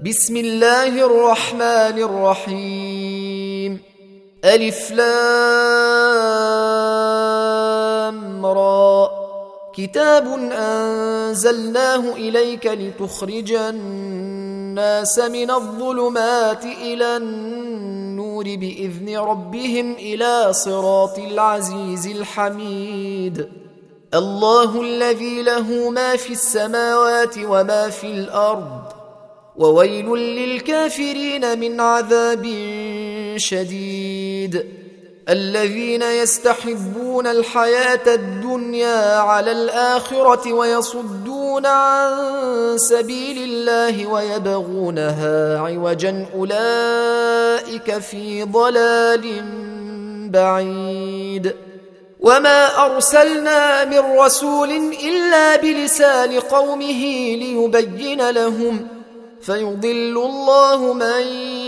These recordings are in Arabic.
بسم الله الرحمن الرحيم. ألف لام را. كتاب أنزلناه إليك لتخرج الناس من الظلمات إلى النور بإذن ربهم إلى صراط العزيز الحميد. الله الذي له ما في السماوات وما في الأرض، وويل للكافرين من عذاب شديد. الذين يستحبون الحياة الدنيا على الآخرة ويصدون عن سبيل الله ويبغونها عوجا، أولئك في ضلال بعيد. وما أرسلنا من رسول إلا بلسان قومه ليبين لهم، فيضل الله من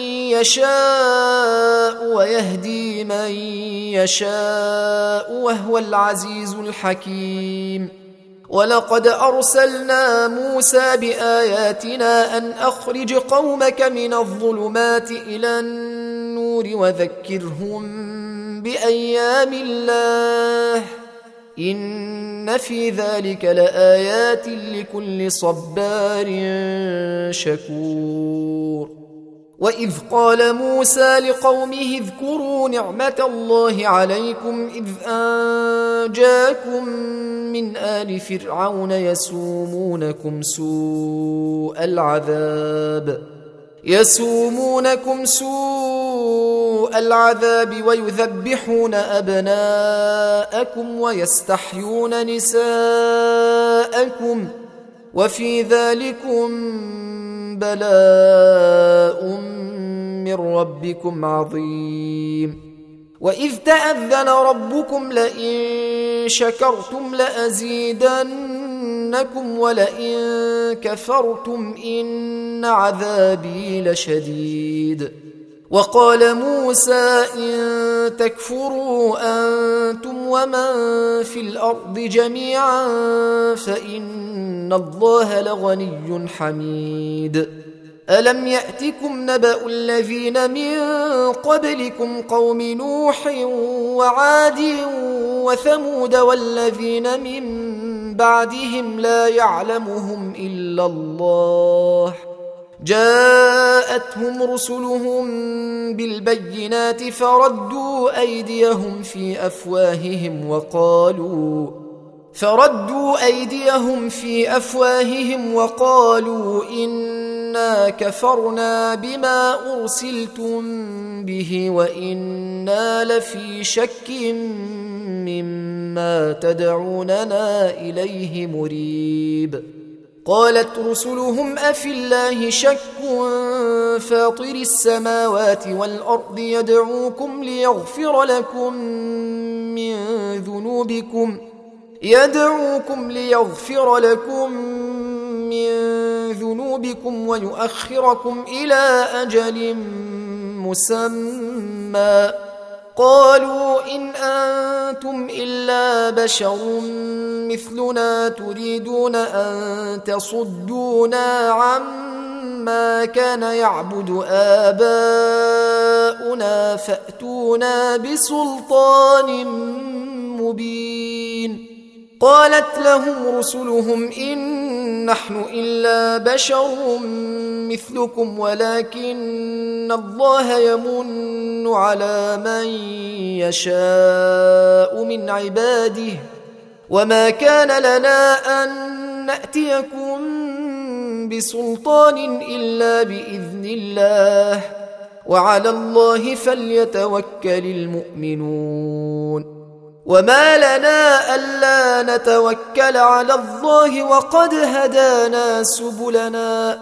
يشاء ويهدي من يشاء وهو العزيز الحكيم. ولقد أرسلنا موسى بآياتنا أن أخرج قومك من الظلمات إلى النور وذكرهم بأيام الله، إن في ذلك لآيات لكل صبار شكور. وإذ قال موسى لقومه اذكروا نعمة الله عليكم إذ أنجاكم من آل فرعون يسومونكم سوء العذاب ويذبحون أبناءكم ويستحيون نساءكم، وفي ذلكم بلاء من ربكم عظيم. وإذ تأذن ربكم لئن شكرتم لأزيدنكم ولئن كفرتم إن عذابي لشديد. وقال موسى إن تكفروا أنتم ومن في الأرض جميعا فإن الله لغني حميد. ألم يأتكم نبأ الذين من قبلكم قوم نوح وعاد وثمود والذين من بعدهم لا يعلمهم إلا الله، جاءتهم رسلهم بالبينات فردوا أيديهم في أفواههم وقالوا إنا كفرنا بما أرسلتم به وإنا لفي شك مما تدعوننا إليه مريب. قالت رسلهم أفي الله شك فاطر السماوات والأرض يدعوكم ليغفر لكم من ذنوبكم ويؤخركم إلى أجل مسمى. قالوا إن أنتم إلا بشر مثلنا تريدون أن تصدونا عما كان يعبد آباؤنا فأتونا بسلطان مبين. قالت لهم رسلهم إن نحن إلا بشر مثلكم ولكن الله يمن على من يشاء من عباده، وما كان لنا أن نأتيكم بسلطان إلا بإذن الله، وعلى الله فليتوكل المؤمنون. وما لنا ألا نتوكل على الله وقد هدانا سبلنا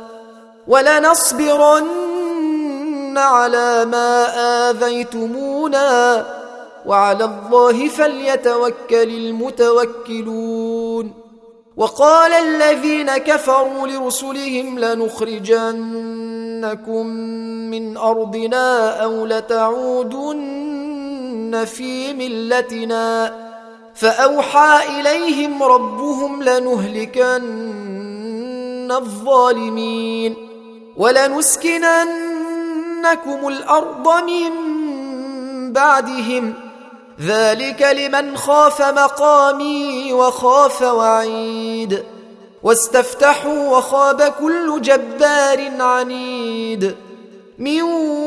ولنصبرن على ما آذيتمونا وعلى الله فليتوكل المتوكلون. وقال الذين كفروا لرسلهم لنخرجنكم من أرضنا أو لتعودن في ملتنا، فأوحى إليهم ربهم لنهلكن الظالمين ولنسكننكم الأرض من بعدهم ذلك لمن خاف مقامي وخاف وعيد واستفتحوا وخاب كل جبار عنيد من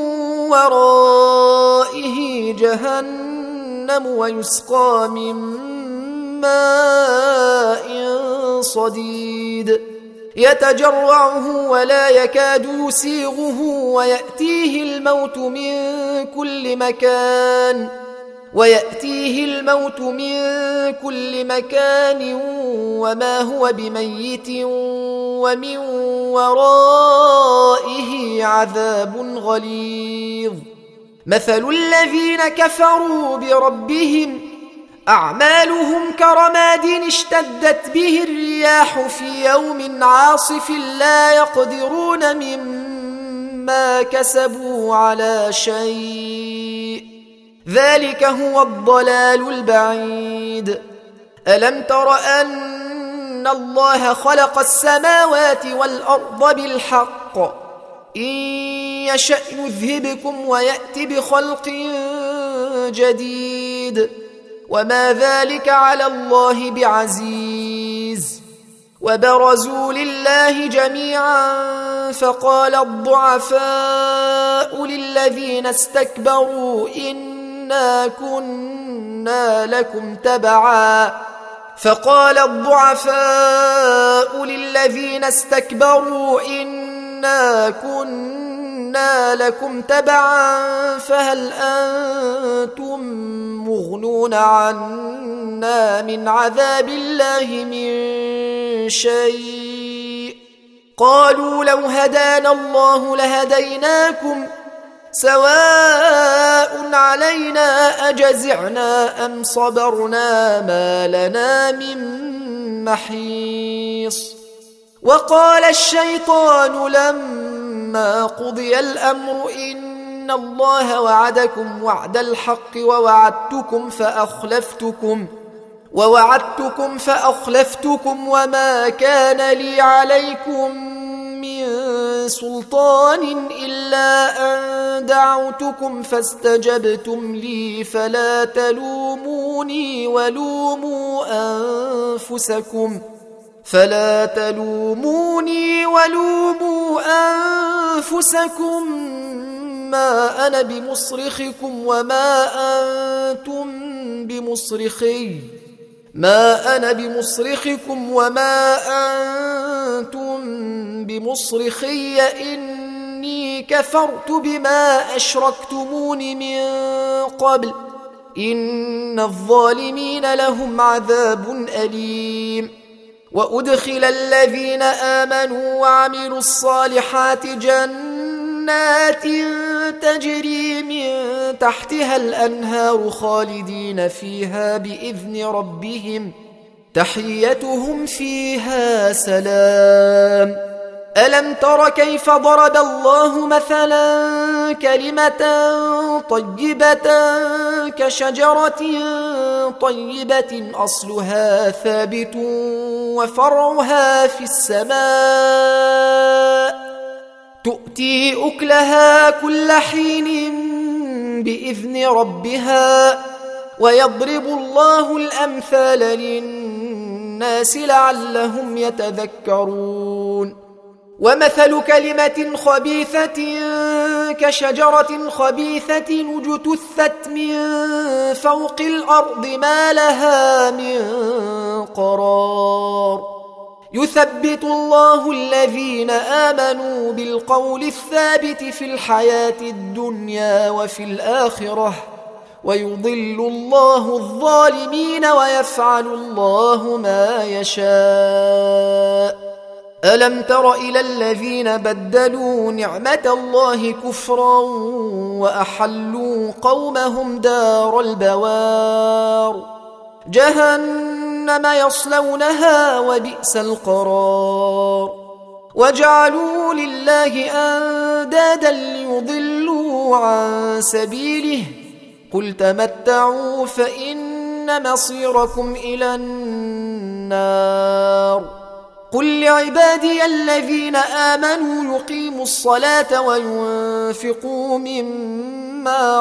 ورائه جهنم ويسقى من ماء صديد يتجرعه ولا يكاد يسيغه ويأتيه الموت من كل مكان وما هو بميت ومن ورائه عذاب غليظ مثل الذين كفروا بربهم أعمالهم كرماد اشتدت به الرياح في يوم عاصف لا يقدرون مما كسبوا على شيء ذلك هو الضلال البعيد ألم تر أن الله خلق السماوات والأرض بالحق إن يشأ يذهبكم ويأت بخلق جديد وما ذلك على الله بعزيز وبرزوا لله جميعا فقال الضعفاء للذين استكبروا إنا كنا لكم تبعا فهل أنتم مغنون عنا من عذاب الله من شيء قالوا لو هدانا الله لهديناكم سواء علينا أجزعنا أم صبرنا ما لنا من محيص وقال الشيطان لما قضي الأمر إن الله وعدكم وعد الحق ووعدتكم فأخلفتكم وما كان لي عليكم من سلطان إلا أن دعوتكم فاستجبتم لي فلا تلوموني ولوموا أنفسكم ما أنا بمصرخكم وما أنتم بمصرخي إني كفرت بما أشركتمون من قبل إن الظالمين لهم عذاب أليم وأدخل الذين آمنوا وعملوا الصالحات جنات تجري من تحتها الأنهار خالدين فيها بإذن ربهم تحيتهم فيها سلام ألم تر كيف ضرب الله مثلا كلمة طيبة كشجرة طيبة أصلها ثابت وفرعها في السماء تؤتي أكلها كل حين بإذن ربها ويضرب الله الأمثال للناس لعلهم يتذكرون ومثل كلمة خبيثة كشجرة خبيثة اجتثت من فوق الأرض ما لها من قرار يثبت الله الذين آمنوا بالقول الثابت في الحياة الدنيا وفي الآخرة ويضل الله الظالمين ويفعل الله ما يشاء ألم تر إلى الذين بدلوا نعمة الله كفرا وأحلوا قومهم دار البوار جهنم يصلونها وبئس القرار وجعلوا لله أندادا ليضلوا عن سبيله قل تمتعوا فإن مصيركم إلى النار قل لعبادي الذين آمنوا يقيموا الصلاة وينفقوا مما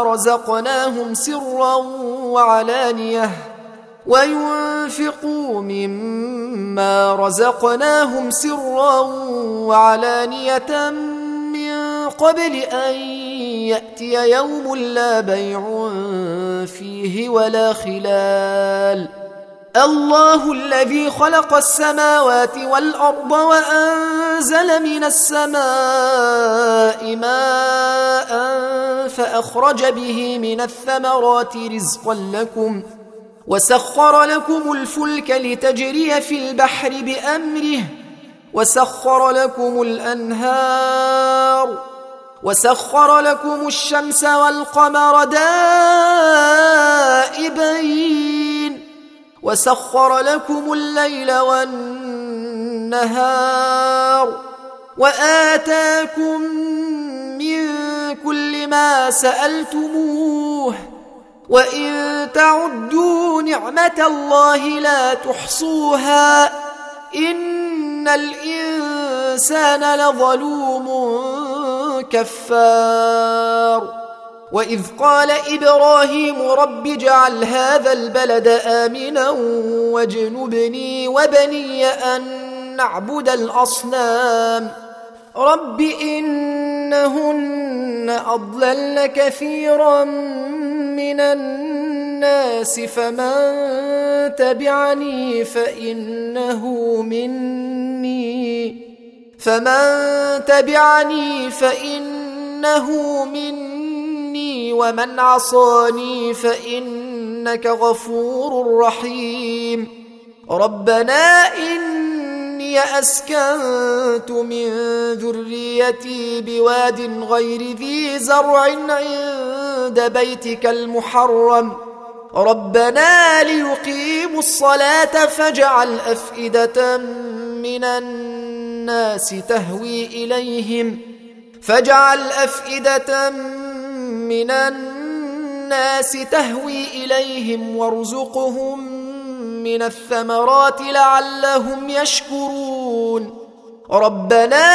رزقناهم سرا وعلانية من قبل أن يأتي يوم لا بيع فيه ولا خلال. الله الذي خلق السماوات والأرض وأنزل من السماء ماء فأخرج به من الثمرات رزقا لكم وسخر لكم الفلك لتجري في البحر بأمره وسخر لكم الأنهار وسخر لكم الشمس والقمر دائبين وسخر لكم الليل والنهار وآتاكم من كل ما سألتموه وإن تعدوا نعمة الله لا تحصوها إن الإنسان لظلوم كفار. وإذ قال إبراهيم رب اجعل هذا البلد آمنا واجنبني وبني أن نعبد الأصنام رب إنهن أضللن كثيرا من الناس فمن تبعني فإنه مني ومن عصاني فإنك غفور رحيم. ربنا إني أسكنت من ذريتي بواد غير ذي زرع عند بيتك المحرم ربنا ليقيموا الصلاة فاجعل أفئدة من الناس تهوي إليهم وارزقهم من الثمرات لعلهم يشكرون. ربنا